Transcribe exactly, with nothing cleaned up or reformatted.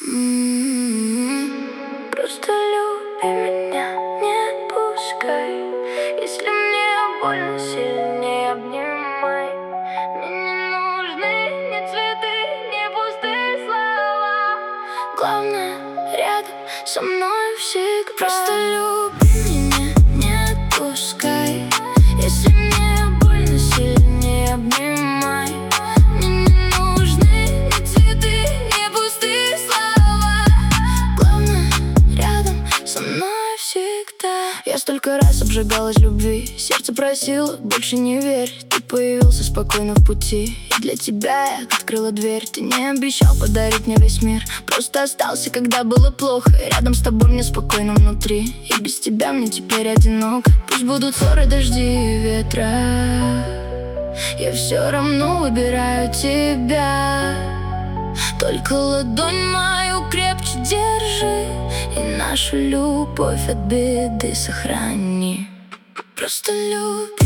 М-м-м. Просто люби меня, не отпускай. Если мне больно, сильнее обнимай. Мне не нужны ни цветы, ни пустые слова. Главное, рядом со мной всегда. Просто люби меня, не отпускай. Если мне больно, сильнее обнимай. Мне не нужны ни цветы, ни пустые слова. Главное, рядом со мной всегда. Я столько раз обжигалась любви, сердце просило, больше не верь. Ты появился спокойно в пути, и для тебя я открыла дверь. Ты не обещал подарить мне весь мир, просто остался, когда было плохо. И рядом с тобой мне спокойно внутри, и без тебя мне теперь одиноко. Пусть будут ссоры, дожди и ветра, я все равно выбираю тебя. Только ладонь мою крепче держи, и нашу любовь от беды сохрани. Просто любовь.